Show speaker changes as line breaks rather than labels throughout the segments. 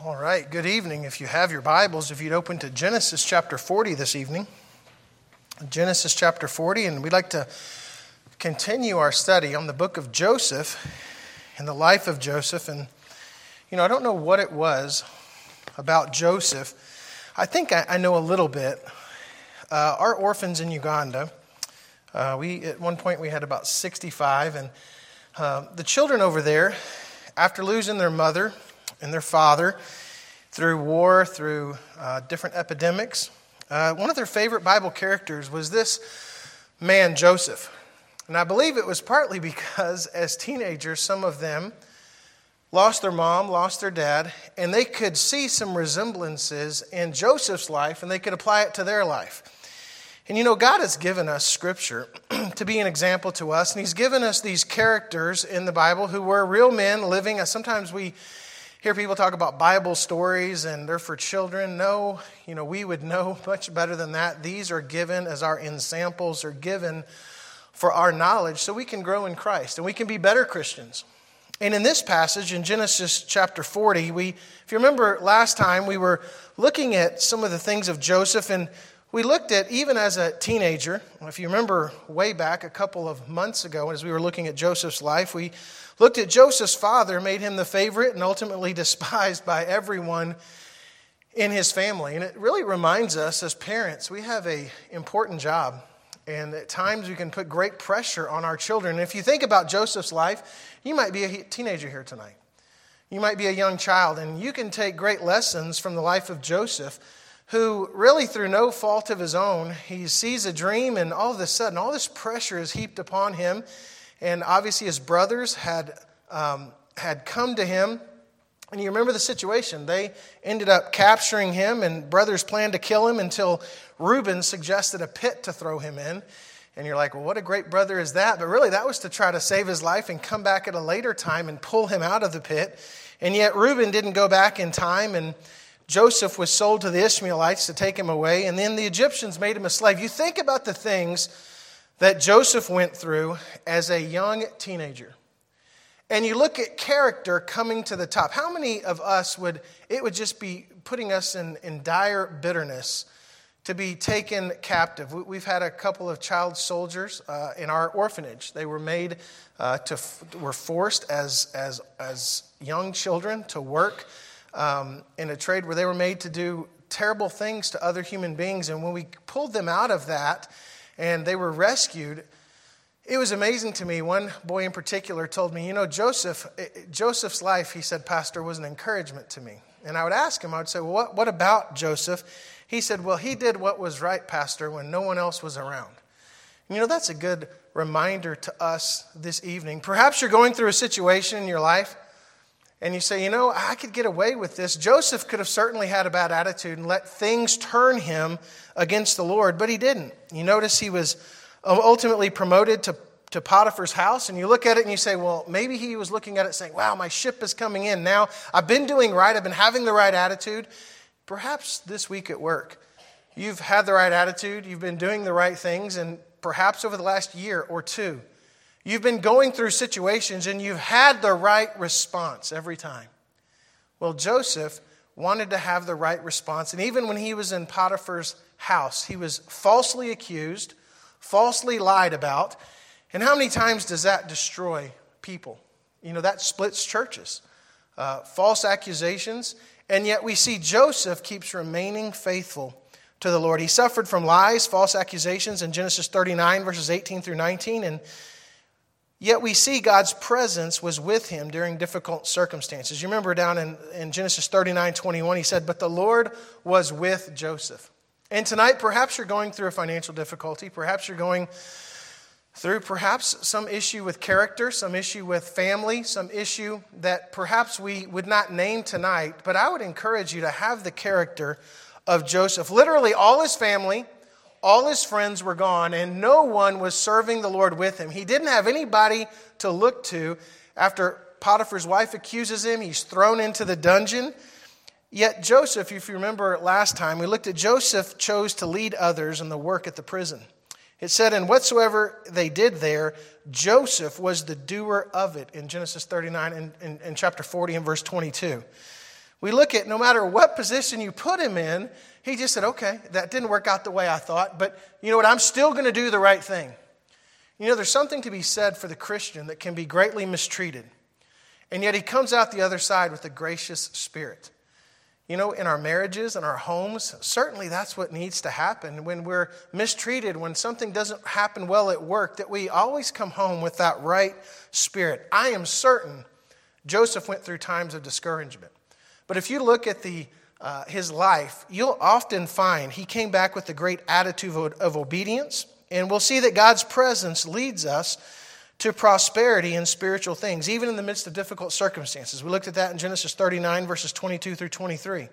All right, good evening. If you have your Bibles, if you'd open to Genesis chapter 40 this evening. Genesis chapter 40, and we'd like to continue our study on the book of Joseph and the life of Joseph. And, I don't know what it was about Joseph. I think I know a little bit. Our orphans in Uganda, at one point we had about 65, and the children over there, after losing their mother and their father through war, through different epidemics, one of their favorite Bible characters was this man, Joseph. And I believe it was partly because as teenagers, some of them lost their mom, lost their dad, and they could see some resemblances in Joseph's life, and they could apply it to their life. And God has given us Scripture to be an example to us, and He's given us these characters in the Bible who were real men living. Sometimes we hear people talk about Bible stories and they're for children. No, we would know much better than that. These are given as our ensamples, are given for our knowledge so we can grow in Christ and we can be better Christians. And in this passage, in Genesis chapter 40, if you remember last time, we were looking at some of the things of Joseph, and we looked at, even as a teenager, if you remember way back a couple of months ago as we were looking at Joseph's life, we looked at Joseph's father, made him the favorite and ultimately despised by everyone in his family. And it really reminds us as parents, we have an important job. And at times we can put great pressure on our children. And if you think about Joseph's life, you might be a teenager here tonight. You might be a young child, and you can take great lessons from the life of Joseph, who really through no fault of his own, he sees a dream, and all of a sudden all this pressure is heaped upon him. And obviously his brothers had come to him. And you remember the situation. They ended up capturing him, and brothers planned to kill him until Reuben suggested a pit to throw him in. And you're like, well, what a great brother is that? But really that was to try to save his life and come back at a later time and pull him out of the pit. And yet Reuben didn't go back in time, and Joseph was sold to the Ishmaelites to take him away. And then the Egyptians made him a slave. You think about the things that Joseph went through as a young teenager. And you look at character coming to the top. How many of us would just be putting us in dire bitterness to be taken captive? We've had a couple of child soldiers in our orphanage. They were made were forced as young children to work in a trade where they were made to do terrible things to other human beings. And when we pulled them out of that and they were rescued, it was amazing to me. One boy in particular told me, Joseph's life, he said, Pastor, was an encouragement to me. And I would ask him, I would say, well, what about Joseph? He said, well, he did what was right, Pastor, when no one else was around. And that's a good reminder to us this evening. Perhaps you're going through a situation in your life and you say, I could get away with this. Joseph could have certainly had a bad attitude and let things turn him against the Lord, but he didn't. You notice he was ultimately promoted to Potiphar's house, and you look at it and you say, well, maybe he was looking at it saying, wow, my ship is coming in. Now I've been doing right. I've been having the right attitude. Perhaps this week at work, you've had the right attitude. You've been doing the right things, and perhaps over the last year or two, you've been going through situations and you've had the right response every time. Well, Joseph wanted to have the right response, and even when he was in Potiphar's house, he was falsely accused, falsely lied about. And how many times does that destroy people? That splits churches. False accusations. And yet we see Joseph keeps remaining faithful to the Lord. He suffered from lies, false accusations in Genesis 39, verses 18 through 19. And yet we see God's presence was with him during difficult circumstances. You remember down in Genesis 39, 21, he said, but the Lord was with Joseph. And tonight, perhaps you're going through a financial difficulty. Perhaps you're going through some issue with character, some issue with family, some issue that perhaps we would not name tonight. But I would encourage you to have the character of Joseph. Literally, all his family, all his friends were gone, and no one was serving the Lord with him. He didn't have anybody to look to. After Potiphar's wife accuses him, he's thrown into the dungeon. Yet Joseph, if you remember last time, we looked at Joseph chose to lead others in the work at the prison. It said, and whatsoever they did there, Joseph was the doer of it in Genesis 39 and chapter 40 and verse 22. We look at no matter what position you put him in, he just said, okay, that didn't work out the way I thought, but you know what, I'm still going to do the right thing. You know, there's something to be said for the Christian that can be greatly mistreated, and yet he comes out the other side with a gracious spirit. You know, in our marriages and our homes, certainly that's what needs to happen. When we're mistreated, when something doesn't happen well at work, that we always come home with that right spirit. I am certain Joseph went through times of discouragement. But if you look at his life, you'll often find he came back with a great attitude of obedience. And we'll see that God's presence leads us to prosperity in spiritual things, even in the midst of difficult circumstances. We looked at that in Genesis 39, verses 22 through 23.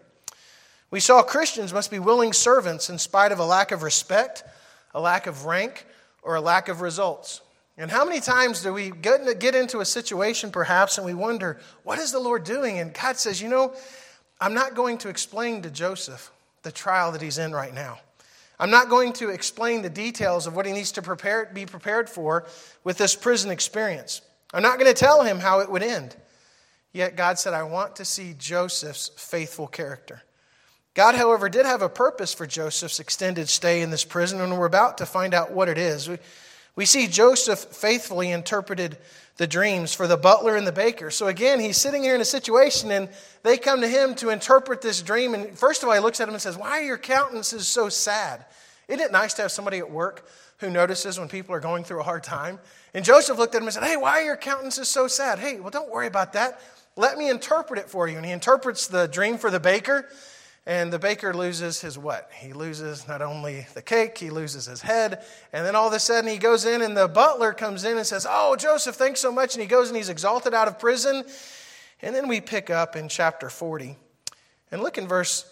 We saw Christians must be willing servants in spite of a lack of respect, a lack of rank, or a lack of results. And how many times do we get into a situation perhaps and we wonder, what is the Lord doing? And God says, you know, I'm not going to explain to Joseph the trial that he's in right now. I'm not going to explain the details of what he needs to be prepared for with this prison experience. I'm not going to tell him how it would end. Yet God said, I want to see Joseph's faithful character. God, however, did have a purpose for Joseph's extended stay in this prison, and we're about to find out what it is. We see Joseph faithfully interpreted the dreams for the butler and the baker. So again, he's sitting here in a situation and they come to him to interpret this dream. And first of all, he looks at him and says, why are your countenances so sad? Isn't it nice to have somebody at work who notices when people are going through a hard time? And Joseph looked at him and said, hey, why are your countenances so sad? Hey, well, don't worry about that. Let me interpret it for you. And he interprets the dream for the baker. And the baker loses his what? He loses not only the cake, he loses his head. And then all of a sudden he goes in and the butler comes in and says, oh, Joseph, thanks so much. And he goes and he's exalted out of prison. And then we pick up in chapter 40. And look in verse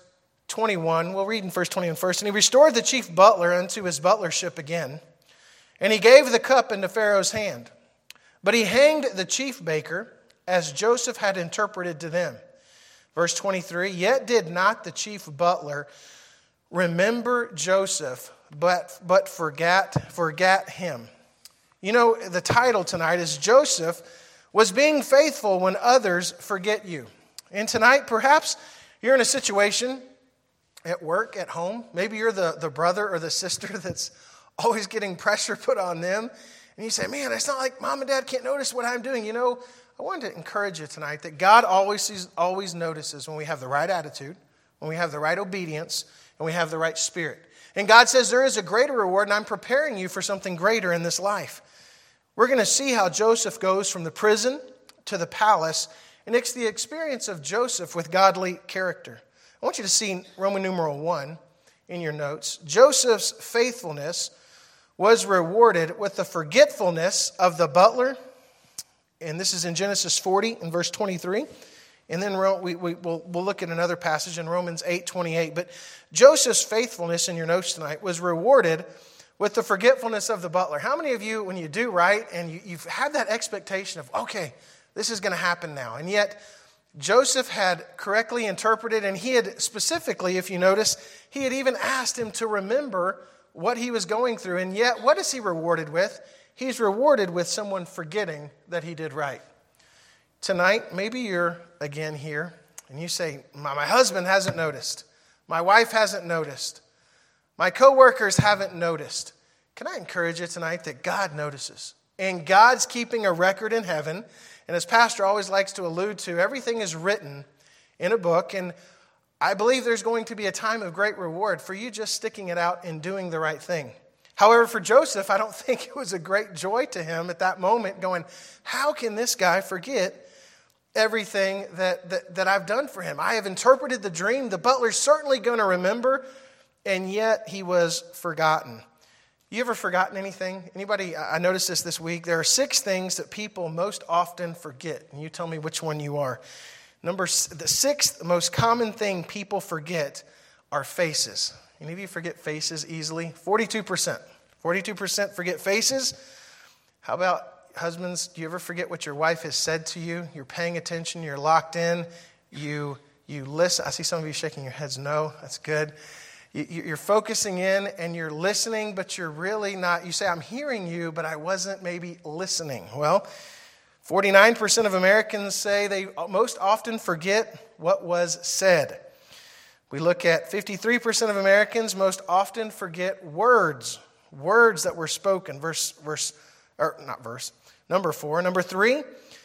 21. We'll read in verse 21 first. And he restored the chief butler unto his butlership again. And he gave the cup into Pharaoh's hand. But he hanged the chief baker as Joseph had interpreted to them. Verse 23, yet did not the chief butler remember Joseph, but forgot him. You know, the title tonight is Joseph was being faithful when others forget you. And tonight, perhaps you're in a situation at work, at home. Maybe you're the brother or the sister that's always getting pressure put on them. And you say, man, it's not like mom and dad can't notice what I'm doing. You know, I wanted to encourage you tonight that God always notices when we have the right attitude, when we have the right obedience, and we have the right spirit. And God says there is a greater reward, and I'm preparing you for something greater in this life. We're going to see how Joseph goes from the prison to the palace, and it's the experience of Joseph with godly character. I want you to see Roman numeral 1 in your notes. Joseph's faithfulness was rewarded with the forgetfulness of the butler. And this is in Genesis 40 in verse 23. And then we'll look at another passage in Romans 8:28. But Joseph's faithfulness in your notes tonight was rewarded with the forgetfulness of the butler. How many of you, when you do right and you've had that expectation of, okay, this is going to happen now. And yet Joseph had correctly interpreted, and he had specifically, if you notice, he had even asked him to remember what he was going through. And yet, what is he rewarded with? He's rewarded with someone forgetting that he did right. Tonight, maybe you're again here and you say, my husband hasn't noticed. My wife hasn't noticed. My coworkers haven't noticed. Can I encourage you tonight that God notices? And God's keeping a record in heaven. And as Pastor always likes to allude to, everything is written in a book. And I believe there's going to be a time of great reward for you just sticking it out and doing the right thing. However, for Joseph, I don't think it was a great joy to him at that moment going, how can this guy forget everything that I've done for him? I have interpreted the dream. The butler's certainly going to remember, and yet he was forgotten. You ever forgotten anything? Anybody? I noticed this week. There are 6 things that people most often forget, and you tell me which one you are. The 6th most common thing people forget are faces. Any of you forget faces easily? 42%. 42% forget faces. How about husbands? Do you ever forget what your wife has said to you? You're paying attention. You're locked in. You listen. I see some of you shaking your heads. No, that's good. You're focusing in and you're listening, but you're really not. You say, I'm hearing you, but I wasn't maybe listening. Well, 49% of Americans say they most often forget what was said. We look at 53% of Americans most often forget words that were spoken. Number 4. Number 3,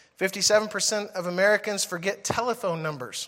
57% of Americans forget telephone numbers.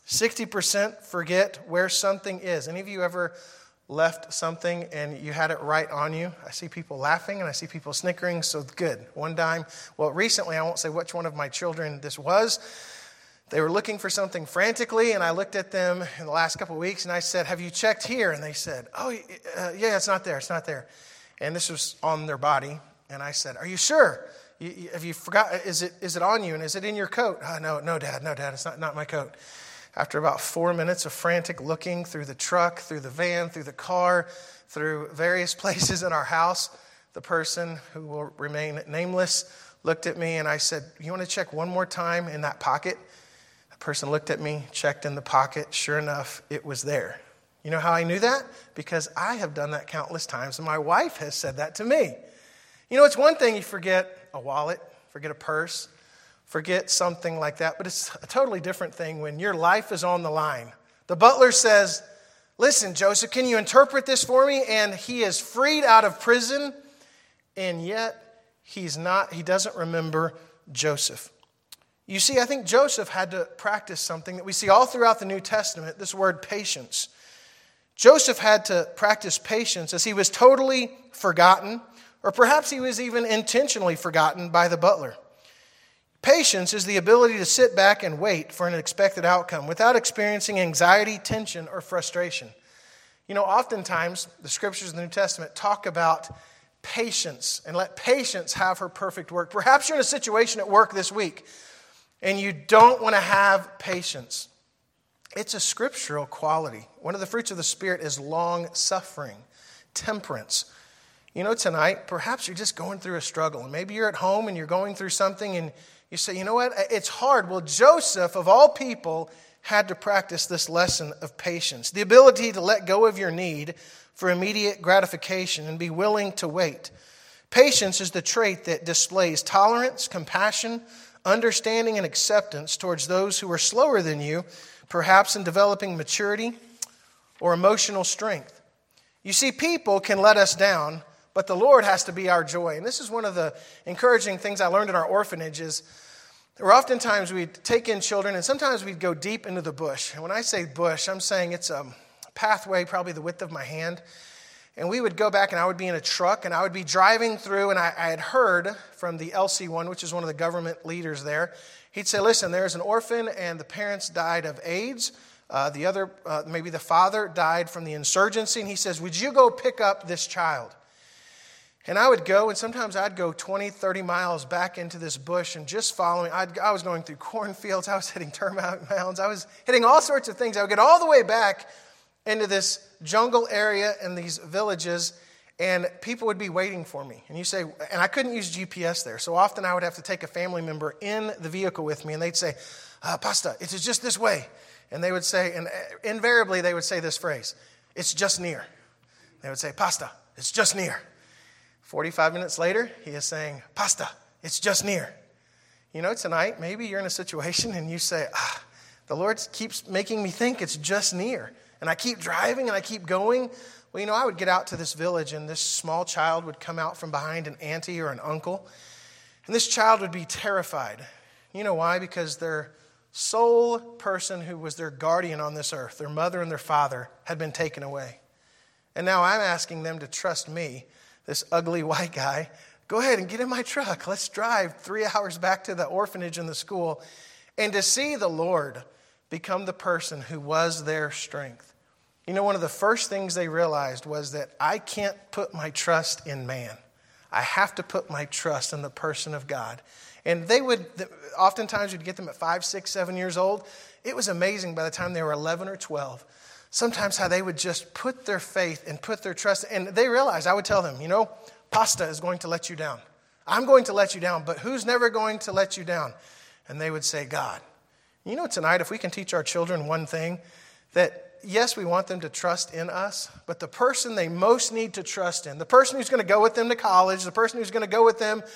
60% forget where something is. Any of you ever left something and you had it right on you? I see people laughing and I see people snickering, so good. One time, recently, I won't say which one of my children this was. They were looking for something frantically, and I looked at them in the last couple of weeks, and I said, "Have you checked here?" And they said, yeah, it's not there. And this was on their body. And I said, "Are you sure? Have you forgot? Is it on you? And is it in your coat?" No, Dad, it's not my coat. After about 4 minutes of frantic looking through the truck, through the van, through the car, through various places in our house, the person, who will remain nameless, looked at me, and I said, "You want to check one more time in that pocket?" The person looked at me, checked in the pocket. Sure enough, it was there. You know how I knew that? Because I have done that countless times, and my wife has said that to me. You know, it's one thing you forget a wallet, forget a purse, forget something like that, but it's a totally different thing when your life is on the line. The butler says, "Listen, Joseph, can you interpret this for me?" And he is freed out of prison, and yet he doesn't remember Joseph. You see, I think Joseph had to practice something that we see all throughout the New Testament, this word patience. Joseph had to practice patience as he was totally forgotten, or perhaps he was even intentionally forgotten by the butler. Patience is the ability to sit back and wait for an expected outcome without experiencing anxiety, tension, or frustration. You know, oftentimes the scriptures in the New Testament talk about patience and let patience have her perfect work. Perhaps you're in a situation at work this week and you don't want to have patience. It's a scriptural quality. One of the fruits of the Spirit is long-suffering, temperance. You know, tonight, perhaps you're just going through a struggle. And maybe you're at home and you're going through something and you say, "You know what, it's hard." Well, Joseph, of all people, had to practice this lesson of patience. The ability to let go of your need for immediate gratification and be willing to wait. Patience is the trait that displays tolerance, compassion, understanding, and acceptance towards those who are slower than you, perhaps in developing maturity or emotional strength. You see, people can let us down, but the Lord has to be our joy. And this is one of the encouraging things I learned in our orphanages. Where oftentimes we'd take in children, and sometimes we'd go deep into the bush. And when I say bush, I'm saying it's a pathway probably the width of my hand. And we would go back, and I would be in a truck, and I would be driving through, and I had heard from the LC1, which is one of the government leaders there. He'd say, "Listen, there's an orphan, and the parents died of AIDS. Maybe the father died from the insurgency." And he says, "Would you go pick up this child?" And I would go, and sometimes I'd go 20, 30 miles back into this bush and just following. I was going through cornfields. I was hitting termite mounds. I was hitting all sorts of things. I would get all the way back into this jungle area and these villages, and people would be waiting for me. And you say, and I couldn't use GPS there, so often I would have to take a family member in the vehicle with me, and they'd say, "Pasta, it's just this way." And they would say, and invariably they would say this phrase, "It's just near." They would say, "Pasta, it's just near." 45 minutes later, he is saying, "Pasta, it's just near." You know, tonight, maybe you're in a situation and you say, "The Lord keeps making me think it's just near." And I keep driving and I keep going. Well, you know, I would get out to this village and this small child would come out from behind an auntie or an uncle. And this child would be terrified. You know why? Because their sole person who was their guardian on this earth, their mother and their father, had been taken away. And now I'm asking them to trust me, this ugly white guy. Go ahead and get in my truck. Let's drive 3 hours back to the orphanage and the school. And to see the Lord become the person who was their strength. You know, one of the first things they realized was that I can't put my trust in man. I have to put my trust in the person of God. And they would, oftentimes you'd get them at 5, 6, 7 years old. It was amazing by the time they were 11 or 12. Sometimes how they would just put their faith and put their trust. And they realized, I would tell them, you know, Pasta is going to let you down. I'm going to let you down, but who's never going to let you down? And they would say, God. You know, tonight, if we can teach our children one thing, that yes, we want them to trust in us, but the person they most need to trust in, the person who's going to go with them to college, the person who's going to go with them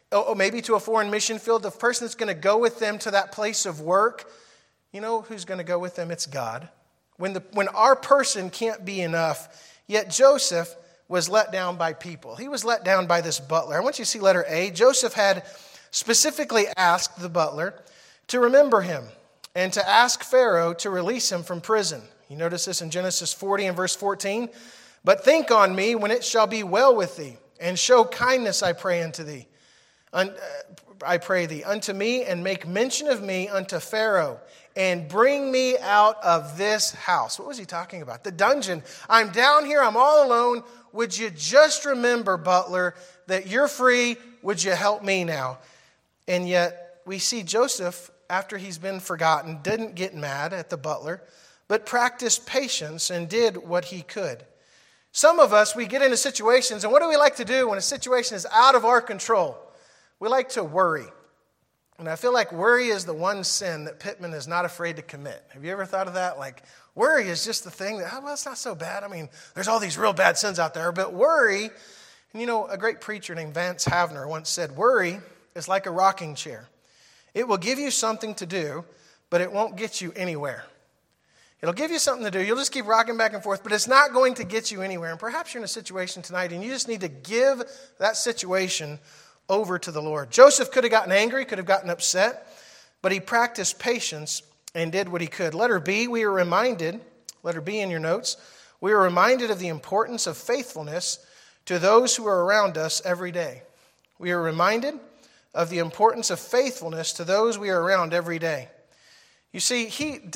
or maybe to a foreign mission field, the person that's going to go with them to that place of work, you know who's going to go with them? It's God. When our person can't be enough, yet Joseph was let down by people. He was let down by this butler. I want you to see letter A. Joseph had specifically asked the butler to remember him and to ask Pharaoh to release him from prison. You notice this in Genesis 40 and verse 14. But think on me when it shall be well with thee, and show kindness, I pray unto thee. I pray thee unto me, and make mention of me unto Pharaoh, and bring me out of this house. What was he talking about? The dungeon. I'm down here. I'm all alone. Would you just remember, butler, that you're free? Would you help me now? And yet we see Joseph, after he's been forgotten, didn't get mad at the butler, but practiced patience and did what he could. Some of us, we get into situations, and what do we like to do when a situation is out of our control? We like to worry. And I feel like worry is the one sin that Pittman is not afraid to commit. Have you ever thought of that? Like, worry is just the thing that, well, it's not so bad. I mean, there's all these real bad sins out there, but worry, and you know, a great preacher named Vance Havner once said, worry is like a rocking chair. It will give you something to do, but it won't get you anywhere. It'll give you something to do. You'll just keep rocking back and forth, but it's not going to get you anywhere. And perhaps you're in a situation tonight and you just need to give that situation over to the Lord. Joseph could have gotten angry, could have gotten upset, but he practiced patience and did what he could. Letter B, we are reminded, letter B in your notes, we are reminded of the importance of faithfulness to those who are around us every day. We are reminded of the importance of faithfulness to those we are around every day. You see,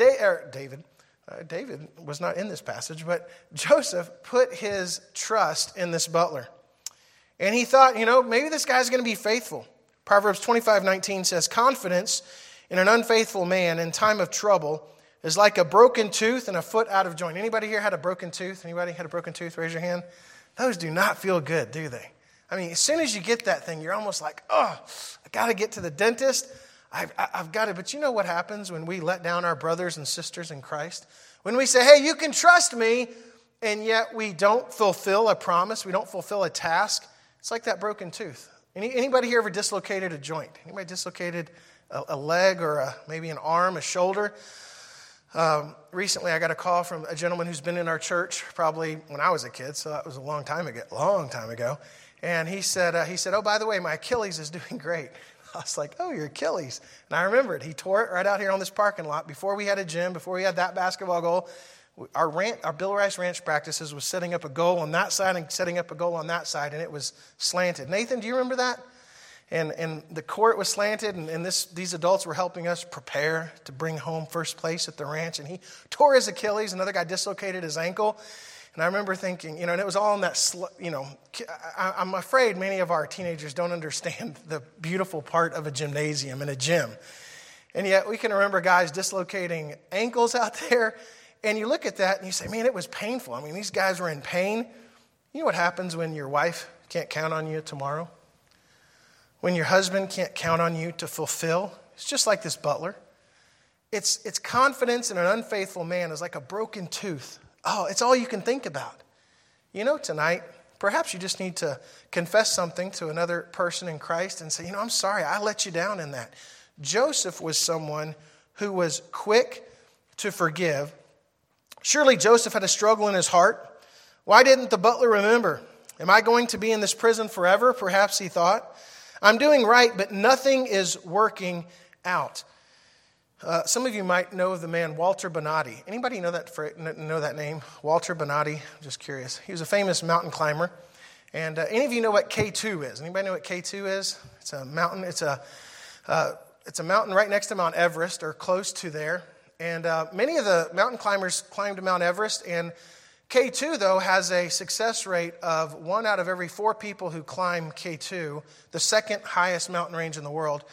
David was not in this passage, but Joseph put his trust in this butler. And he thought, maybe this guy's going to be faithful. Proverbs 25:19 says, confidence in an unfaithful man in time of trouble is like a broken tooth and a foot out of joint. Anybody here had a broken tooth? Anybody had a broken tooth? Raise your hand. Those do not feel good, do they? I mean, as soon as you get that thing, you're almost like, I got to get to the dentist. I've got to. But you know what happens when we let down our brothers and sisters in Christ? When we say, hey, you can trust me, and yet we don't fulfill a promise, we don't fulfill a task, it's like that broken tooth. Anybody here ever dislocated a joint? Anybody dislocated a leg or maybe an arm, a shoulder? Recently, I got a call from a gentleman who's been in our church probably when I was a kid, so that was a long time ago. And he said, oh, by the way, my Achilles is doing great. I was like, oh, your Achilles. And I remember it. He tore it right out here on this parking lot before we had a gym, before we had that basketball goal. Our Bill Rice Ranch practices was setting up a goal on that side and setting up a goal on that side, and it was slanted. Nathan, do you remember that? And the court was slanted, and these adults were helping us prepare to bring home first place at the ranch. And he tore his Achilles. Another guy dislocated his ankle. And I remember thinking, and it was all in that, I'm afraid many of our teenagers don't understand the beautiful part of a gymnasium and a gym. And yet we can remember guys dislocating ankles out there. And you look at that and you say, man, it was painful. I mean, these guys were in pain. You know what happens when your wife can't count on you tomorrow? When your husband can't count on you to fulfill? It's just like this butler. It's confidence in an unfaithful man is like a broken tooth. Oh, it's all you can think about. Tonight, perhaps you just need to confess something to another person in Christ and say, I'm sorry, I let you down in that. Joseph was someone who was quick to forgive. Surely Joseph had a struggle in his heart. Why didn't the butler remember? Am I going to be in this prison forever? Perhaps he thought. I'm doing right, but nothing is working out. Some of you might know the man Walter Bonatti. Anybody know that name? Walter Bonatti? I'm just curious. He was a famous mountain climber. And any of you know what K2 is? Anybody know what K2 is? It's a mountain. It's a mountain right next to Mount Everest or close to there. And many of the mountain climbers climbed Mount Everest. And K2, though, has a success rate of 1 out of every 4 people who climb K2, the second highest mountain range in the world.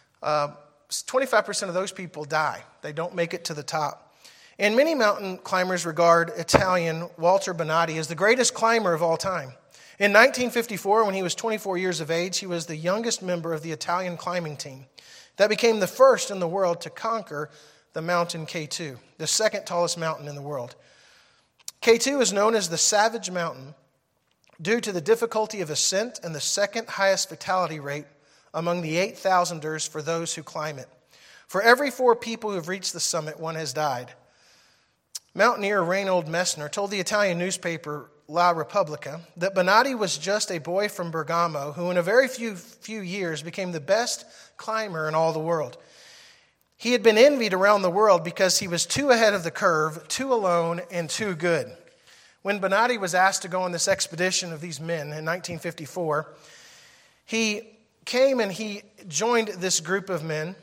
25% of those people die. They don't make it to the top. And many mountain climbers regard Italian Walter Bonatti as the greatest climber of all time. In 1954, when he was 24 years of age, he was the youngest member of the Italian climbing team that became the first in the world to conquer the mountain K2, the second tallest mountain in the world. K2 is known as the Savage Mountain due to the difficulty of ascent and the second highest fatality rate among the 8,000ers for those who climb it. For every 4 people who have reached the summit, one has died. Mountaineer Reynold Messner told the Italian newspaper La Repubblica that Bonatti was just a boy from Bergamo who in a very few years became the best climber in all the world. He had been envied around the world because he was too ahead of the curve, too alone, and too good. When Bonatti was asked to go on this expedition of these men in 1954, he came and he joined this group of men.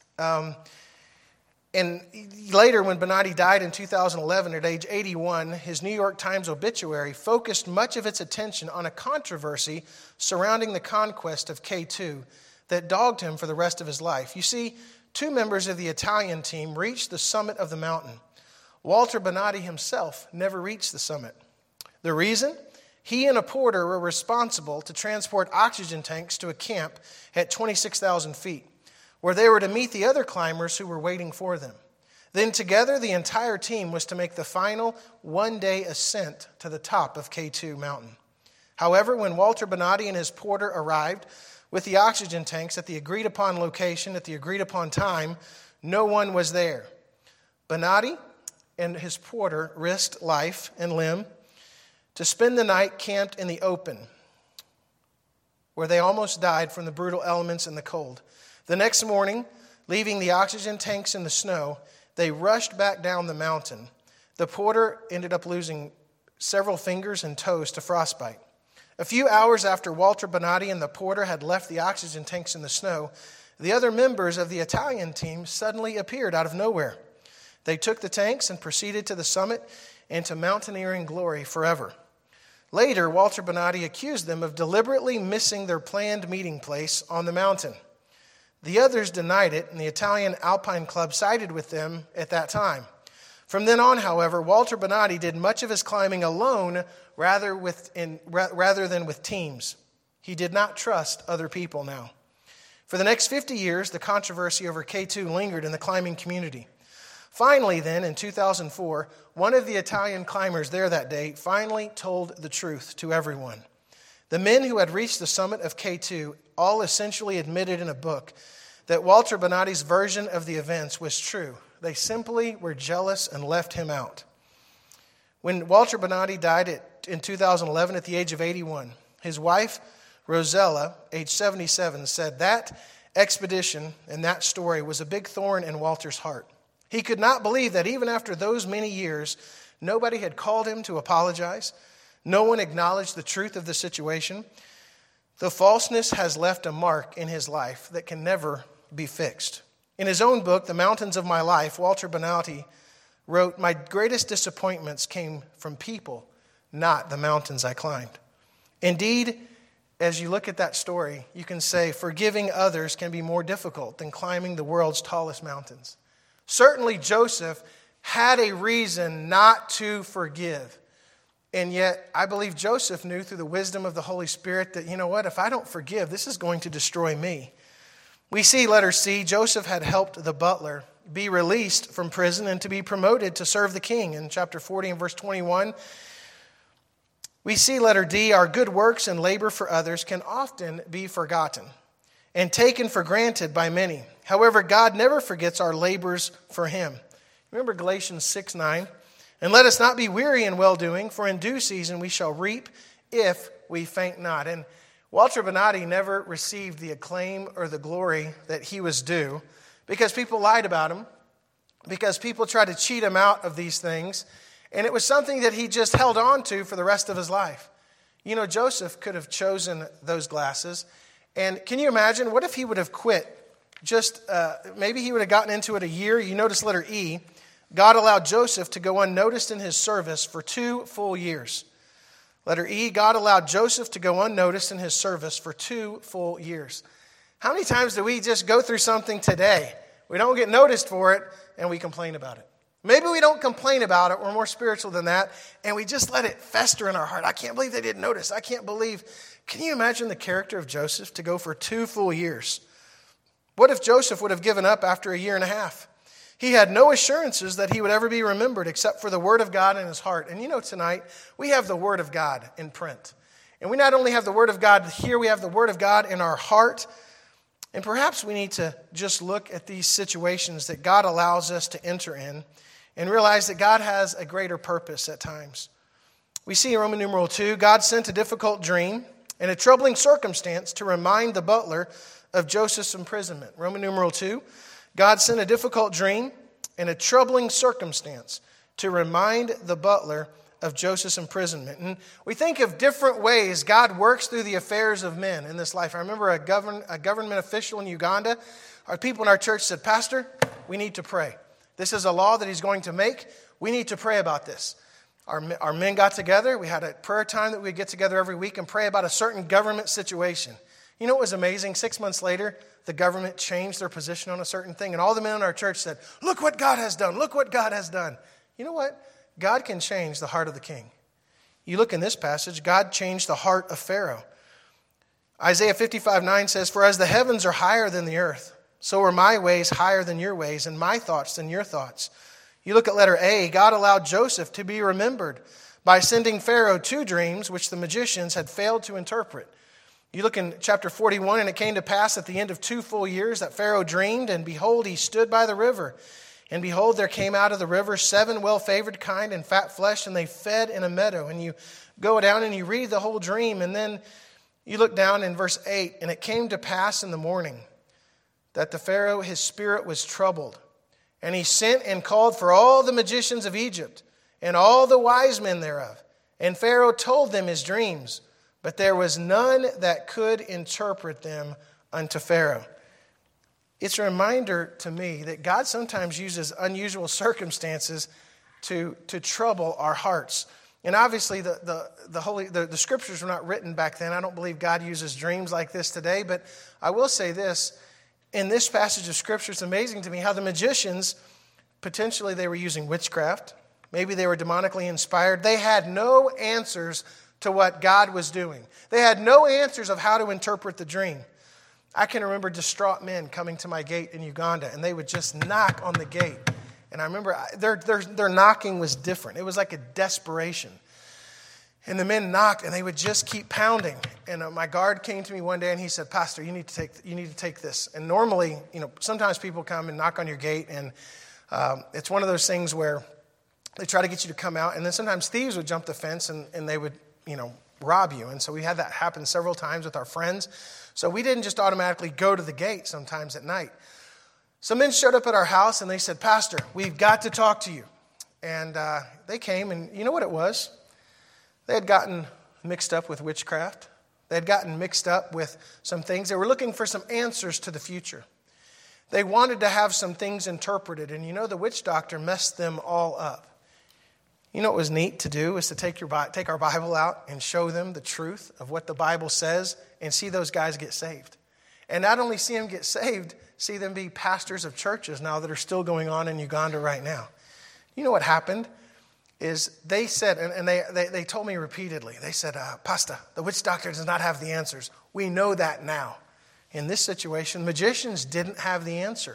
And later, when Bonatti died in 2011 at age 81, his New York Times obituary focused much of its attention on a controversy surrounding the conquest of K2 that dogged him for the rest of his life. You see, 2 members of the Italian team reached the summit of the mountain. Walter Bonatti himself never reached the summit. The reason? He and a porter were responsible to transport oxygen tanks to a camp at 26,000 feet, where they were to meet the other climbers who were waiting for them. Then together, the entire team was to make the final one-day ascent to the top of K2 mountain. However, when Walter Bonatti and his porter arrived with the oxygen tanks at the agreed-upon location at the agreed-upon time, no one was there. Bonatti and his porter risked life and limb to spend the night camped in the open, where they almost died from the brutal elements and the cold. The next morning, leaving the oxygen tanks in the snow, they rushed back down the mountain. The porter ended up losing several fingers and toes to frostbite. A few hours after Walter Bonatti and the porter had left the oxygen tanks in the snow, the other members of the Italian team suddenly appeared out of nowhere. They took the tanks and proceeded to the summit and to mountaineering glory forever. Later, Walter Bonatti accused them of deliberately missing their planned meeting place on the mountain. The others denied it, and the Italian Alpine Club sided with them at that time. From then on, however, Walter Bonatti did much of his climbing alone rather than with teams. He did not trust other people now. For the next 50 years, the controversy over K2 lingered in the climbing community. Finally, then, in 2004, one of the Italian climbers there that day finally told the truth to everyone. The men who had reached the summit of K2 all essentially admitted in a book that Walter Bonatti's version of the events was true. They simply were jealous and left him out. When Walter Bonatti died in 2011 at the age of 81, his wife, Rosella, age 77, said that expedition and that story was a big thorn in Walter's heart. He could not believe that even after those many years, nobody had called him to apologize. No one acknowledged the truth of the situation. The falseness has left a mark in his life that can never be fixed. In his own book, The Mountains of My Life, Walter Bonatti wrote, "My greatest disappointments came from people, not the mountains I climbed." Indeed, as you look at that story, you can say forgiving others can be more difficult than climbing the world's tallest mountains. Certainly Joseph had a reason not to forgive. And yet, I believe Joseph knew through the wisdom of the Holy Spirit that, you know what, if I don't forgive, this is going to destroy me. We see, letter C, Joseph had helped the butler be released from prison and to be promoted to serve the king. In chapter 40 and verse 21, we see, letter D, our good works and labor for others can often be forgotten and taken for granted by many. However, God never forgets our labors for him. Remember Galatians 6:9? "And let us not be weary in well-doing, for in due season we shall reap if we faint not." And Walter Bonatti never received the acclaim or the glory that he was due because people lied about him, because people tried to cheat him out of these things, and it was something that he just held on to for the rest of his life. You know, Joseph could have chosen those glasses, and can you imagine, what if he would have quit? Maybe he would have gotten into it a year. You notice letter E, God allowed Joseph to go unnoticed in his service for 2 full years. Letter E, God allowed Joseph to go unnoticed in his service for 2 full years. How many times do we just go through something today? We don't get noticed for it, and we complain about it. Maybe we don't complain about it. We're more spiritual than that, and we just let it fester in our heart. I can't believe they didn't notice. I can't believe. Can you imagine the character of Joseph to go for 2 full years? What if Joseph would have given up after a year and a half? He had no assurances that he would ever be remembered except for the Word of God in his heart. And you know, tonight, we have the Word of God in print. And we not only have the Word of God here, we have the Word of God in our heart. And perhaps we need to just look at these situations that God allows us to enter in and realize that God has a greater purpose at times. We see in Roman numeral 2, God sent a difficult dream and a troubling circumstance to remind the butler of Joseph's imprisonment. Roman numeral 2, God sent a difficult dream and a troubling circumstance to remind the butler of Joseph's imprisonment. And we think of different ways God works through the affairs of men in this life. I remember a government official in Uganda. Our people in our church said, "Pastor, we need to pray. This is a law that he's going to make. We need to pray about this." Our men got together. We had a prayer time that we'd get together every week and pray about a certain government situation. You know what was amazing? 6 months later, the government changed their position on a certain thing. And all the men in our church said, "Look what God has done. Look what God has done." You know what? God can change the heart of the king. You look in this passage, God changed the heart of Pharaoh. Isaiah 55:9 says, "For as the heavens are higher than the earth, so are my ways higher than your ways, and my thoughts than your thoughts." You look at letter A, God allowed Joseph to be remembered by sending Pharaoh 2 dreams which the magicians had failed to interpret. You look in chapter 41, "And it came to pass at the end of 2 full years that Pharaoh dreamed, and behold, he stood by the river. And behold, there came out of the river 7 well-favored kine and fat flesh, and they fed in a meadow." And you go down and you read the whole dream, and then you look down in verse 8, "And it came to pass in the morning that the Pharaoh, his spirit was troubled. And he sent and called for all the magicians of Egypt and all the wise men thereof. And Pharaoh told them his dreams, but there was none that could interpret them unto Pharaoh." It's a reminder to me that God sometimes uses unusual circumstances to trouble our hearts. And obviously the scriptures were not written back then. I don't believe God uses dreams like this today, but I will say this. In this passage of Scripture, it's amazing to me how the magicians, potentially they were using witchcraft. Maybe they were demonically inspired. They had no answers to what God was doing. They had no answers of how to interpret the dream. I can remember distraught men coming to my gate in Uganda, and they would just knock on the gate. And I remember their knocking was different. It was like a desperation. And the men knocked, and they would just keep pounding. And my guard came to me one day, and he said, "Pastor, you need to take this." And normally, sometimes people come and knock on your gate, and it's one of those things where they try to get you to come out. And then sometimes thieves would jump the fence, and they would, rob you. And so we had that happen several times with our friends. So we didn't just automatically go to the gate sometimes at night. Some men showed up at our house, and they said, "Pastor, we've got to talk to you." And they came, and you know what it was? They had gotten mixed up with witchcraft. They had gotten mixed up with some things. They were looking for some answers to the future. They wanted to have some things interpreted. And the witch doctor messed them all up. You know what was neat to do is to take our Bible out and show them the truth of what the Bible says and see those guys get saved. And not only see them get saved, see them be pastors of churches now that are still going on in Uganda right now. You know what happened? Is they said, and they told me repeatedly, they said, "Pastor, the witch doctor does not have the answers. We know that now." In this situation, magicians didn't have the answer.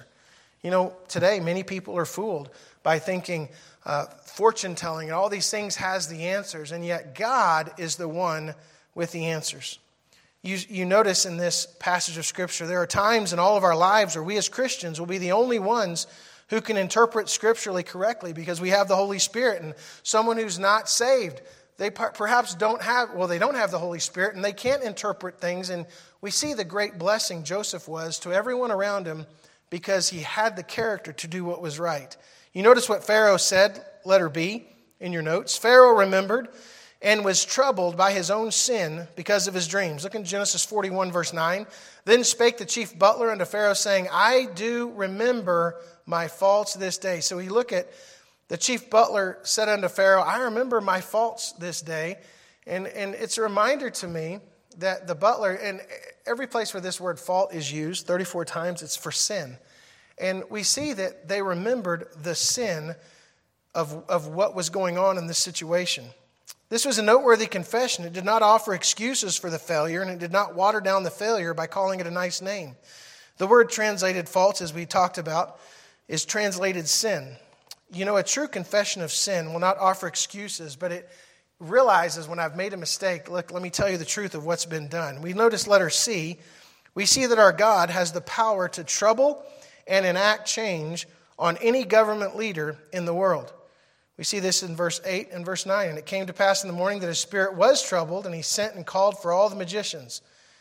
Today many people are fooled by thinking fortune telling and all these things has the answers, and yet God is the one with the answers. You notice in this passage of Scripture, there are times in all of our lives where we as Christians will be the only ones who can interpret scripturally correctly because we have the Holy Spirit. And someone who's not saved, they perhaps don't have the Holy Spirit, and they can't interpret things. And we see the great blessing Joseph was to everyone around him because he had the character to do what was right. You notice what Pharaoh said, letter B in your notes. Pharaoh remembered and was troubled by his own sin because of his dreams. Look in Genesis 41, verse 9. Then spake the chief butler unto Pharaoh, saying, "I do remember my faults this day." So we look at the chief butler said unto Pharaoh, "I remember my faults this day." And it's a reminder to me that the butler, and every place where this word fault is used, 34 times, it's for sin. And we see that they remembered the sin of what was going on in this situation. This was a noteworthy confession. It did not offer excuses for the failure, and it did not water down the failure by calling it a nice name. The word translated faults, as we talked about, is translated sin. A true confession of sin will not offer excuses, but it realizes when I've made a mistake, look, let me tell you the truth of what's been done. We notice letter C, we see that our God has the power to trouble and enact change on any government leader in the world. We see this in verse 8 and verse 9. And it came to pass in the morning that his spirit was troubled, and he sent and called for all the magicians.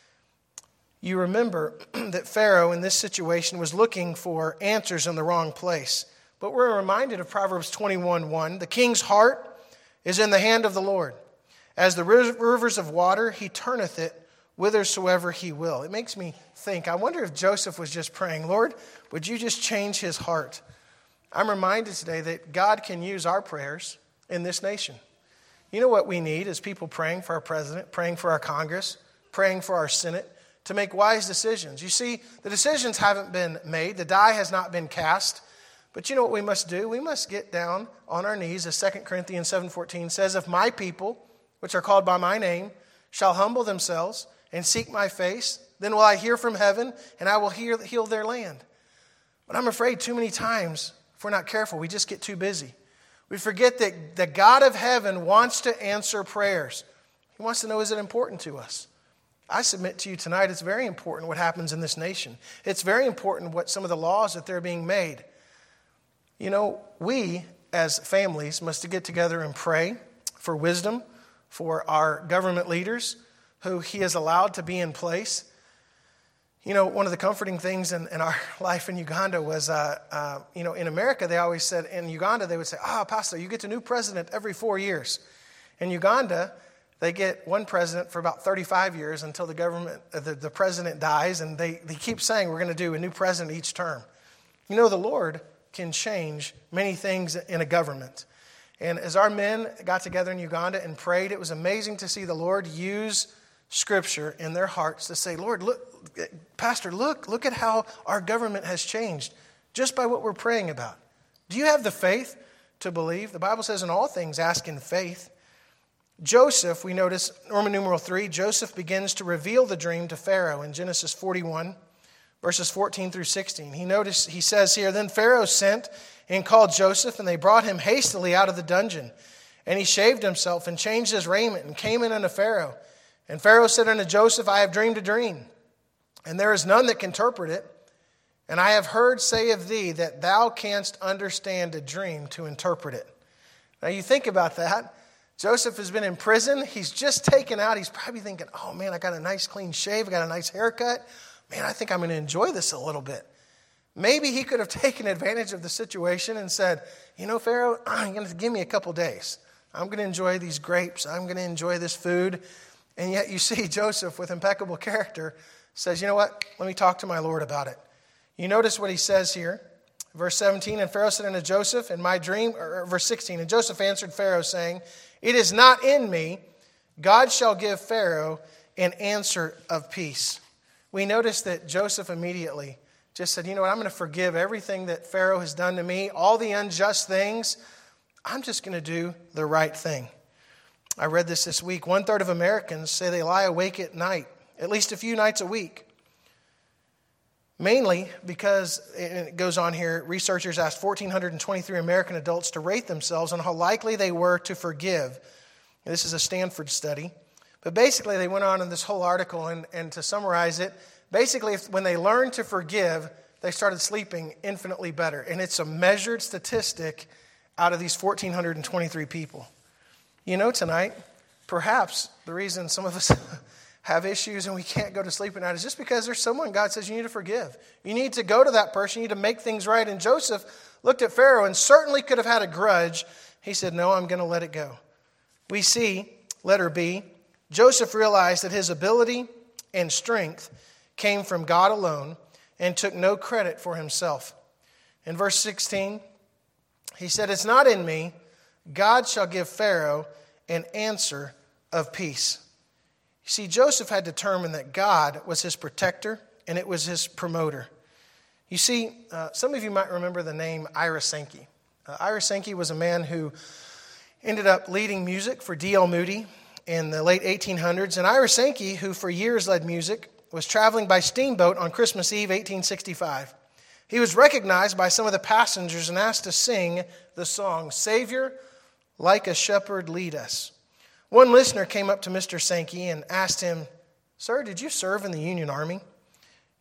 You remember that Pharaoh in this situation was looking for answers in the wrong place. But we're reminded of Proverbs 21:1. The king's heart is in the hand of the Lord. As the rivers of water, he turneth it whithersoever he will. It makes me think, I wonder if Joseph was just praying, Lord, would you just change his heart? I'm reminded today that God can use our prayers in this nation. You know what we need is people praying for our president, praying for our Congress, praying for our Senate to make wise decisions. You see, the decisions haven't been made. The die has not been cast. But you know what we must do? We must get down on our knees, as 2 Corinthians 7:14 says, if my people, which are called by my name, shall humble themselves and seek my face, then will I hear from heaven, and I will heal their land. But I'm afraid too many times, if we're not careful, we just get too busy. We forget that the God of heaven wants to answer prayers. He wants to know, is it important to us? I submit to you tonight, it's very important what happens in this nation. It's very important what some of the laws that they're being made. You know, we as families must get together and pray for wisdom for our government leaders who he has allowed to be in place. You know, one of the comforting things in our life in Uganda was, in America, they always said, in Uganda, they would say, Pastor, you get a new president every 4 years. In Uganda, they get one president for about 35 years until the president dies, and they keep saying, we're going to do a new president each term. You know, the Lord can change many things in a government. And as our men got together in Uganda and prayed, it was amazing to see the Lord use Scripture in their hearts to say, Lord, look, Pastor, look at how our government has changed just by what we're praying about. Do you have the faith to believe? The Bible says in all things, ask in faith. Joseph, we notice, Roman numeral 3, Joseph begins to reveal the dream to Pharaoh in Genesis 41, verses 14 through 16. He says here, then Pharaoh sent and called Joseph, and they brought him hastily out of the dungeon. And he shaved himself and changed his raiment and came in unto Pharaoh. And Pharaoh said unto Joseph, I have dreamed a dream, and there is none that can interpret it. And I have heard say of thee that thou canst understand a dream to interpret it. Now you think about that. Joseph has been in prison. He's just taken out. He's probably thinking, oh man, I got a nice clean shave. I got a nice haircut. Man, I think I'm going to enjoy this a little bit. Maybe he could have taken advantage of the situation and said, you know, Pharaoh, you're going to give me a couple days. I'm going to enjoy these grapes. I'm going to enjoy this food. And yet you see Joseph with impeccable character says, you know what? Let me talk to my Lord about it. You notice what he says here. Verse 17, and Pharaoh said unto Joseph, in my dream, or verse 16, and Joseph answered Pharaoh, saying, it is not in me. God shall give Pharaoh an answer of peace. We notice that Joseph immediately just said, you know what? I'm going to forgive everything that Pharaoh has done to me, all the unjust things. I'm just going to do the right thing. I read this week. 1/3 of Americans say they lie awake at night, at least a few nights a week. Mainly because, and it goes on here, researchers asked 1,423 American adults to rate themselves on how likely they were to forgive. This is a Stanford study. But basically, they went on in this whole article, and to summarize it, basically, when they learned to forgive, they started sleeping infinitely better. And it's a measured statistic out of these 1,423 people. You know, tonight, perhaps the reason some of us have issues and we can't go to sleep at night is just because there's someone God says you need to forgive. You need to go to that person. You need to make things right. And Joseph looked at Pharaoh and certainly could have had a grudge. He said, no, I'm going to let it go. We see, letter B, Joseph realized that his ability and strength came from God alone and took no credit for himself. In verse 16, he said, it's not in me. God shall give Pharaoh an answer of peace. You see, Joseph had determined that God was his protector and it was his promoter. You see, some of you might remember the name Ira Sankey. Ira Sankey was a man who ended up leading music for D.L. Moody in the late 1800s. And Ira Sankey, who for years led music, was traveling by steamboat on Christmas Eve, 1865. He was recognized by some of the passengers and asked to sing the song, Savior, like a shepherd lead us. One listener came up to Mr. Sankey and asked him, sir, did you serve in the Union Army?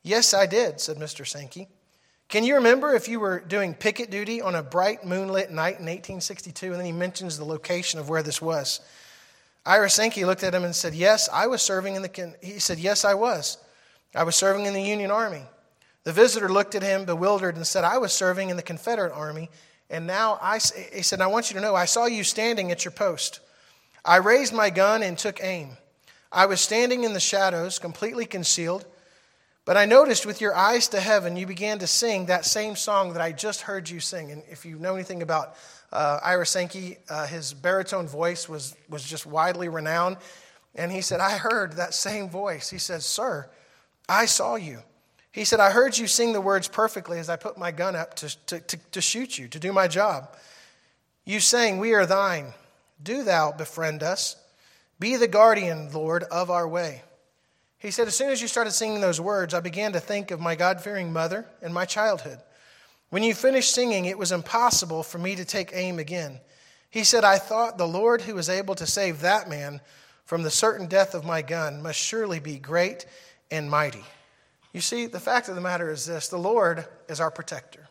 "Yes, I did," said Mr. Sankey. "Can you remember if you were doing picket duty on a bright moonlit night in 1862? And then he mentions the location of where this was. Ira Sankey looked at him and said, "Yes, I was serving in the..." He said, "Yes, I was. I was serving in the Union Army." The visitor looked at him bewildered and said, "I was serving in the Confederate Army. And now," he said, "I want you to know, I saw you standing at your post. I raised my gun and took aim. I was standing in the shadows, completely concealed. But I noticed with your eyes to heaven, you began to sing that same song that I just heard you sing." And if you know anything about Ira Sankey, his baritone voice was just widely renowned. And he said, "I heard that same voice." He said, "Sir, I saw you." He said, "I heard you sing the words perfectly as I put my gun up to shoot you, to do my job. You sang, 'We are thine. Do thou befriend us. Be the guardian, Lord, of our way.'" He said, "As soon as you started singing those words, I began to think of my God-fearing mother and my childhood. When you finished singing, it was impossible for me to take aim again. He said, I thought the Lord who was able to save that man from the certain death of my gun must surely be great and mighty." You see, the fact of the matter is this: the Lord is our protector.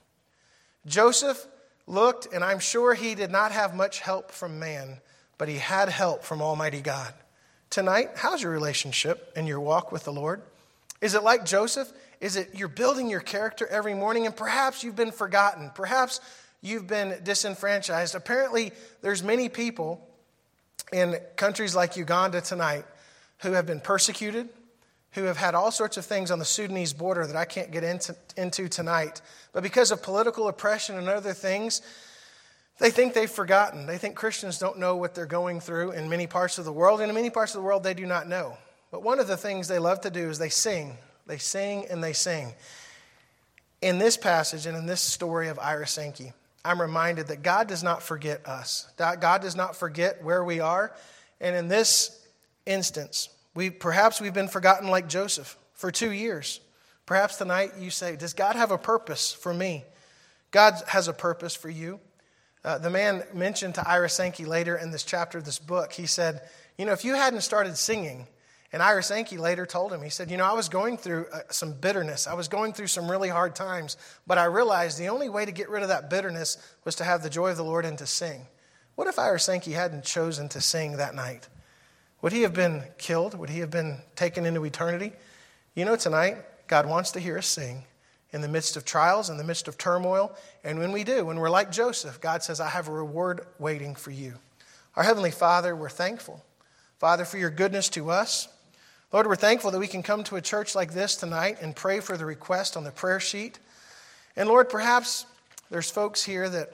Joseph looked, and I'm sure he did not have much help from man, but he had help from Almighty God. Tonight, how's your relationship and your walk with the Lord? Is it like Joseph? Is it you're building your character every morning, and perhaps you've been forgotten? Perhaps you've been disenfranchised. Apparently, there's many people in countries like Uganda tonight who have been persecuted, who have had all sorts of things on the Sudanese border that I can't get into tonight. But because of political oppression and other things, they think they've forgotten. They think Christians don't know what they're going through in many parts of the world. And in many parts of the world, they do not know. But one of the things they love to do is they sing. They sing and they sing. In this passage and in this story of Ira Sankey, I'm reminded that God does not forget us. God does not forget where we are. And in this instance, perhaps we've been forgotten like Joseph for 2 years. Perhaps tonight you say, does God have a purpose for me? God has a purpose for you. The man mentioned to Ira Sankey later in this chapter of this book, he said, if you hadn't started singing, and Ira Sankey later told him, he said, I was going through some bitterness. I was going through some really hard times, but I realized the only way to get rid of that bitterness was to have the joy of the Lord and to sing. What if Ira Sankey hadn't chosen to sing that night? Would he have been killed? Would he have been taken into eternity? Tonight, God wants to hear us sing in the midst of trials, in the midst of turmoil. And when we do, when we're like Joseph, God says, I have a reward waiting for you. Our Heavenly Father, we're thankful, Father, for your goodness to us. Lord, we're thankful that we can come to a church like this tonight and pray for the request on the prayer sheet. And Lord, perhaps there's folks here that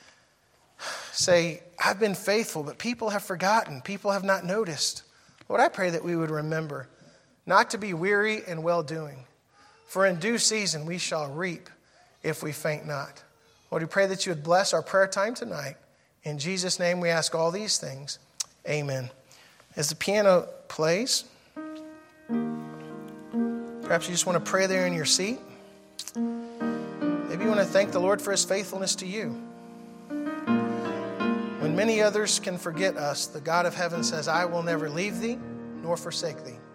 say, I've been faithful, but people have forgotten. People have not noticed. Lord, I pray that we would remember not to be weary in well-doing. For in due season we shall reap if we faint not. Lord, we pray that you would bless our prayer time tonight. In Jesus' name we ask all these things. Amen. As the piano plays, perhaps you just want to pray there in your seat. Maybe you want to thank the Lord for his faithfulness to you. When many others can forget us, the God of heaven says, I will never leave thee nor forsake thee.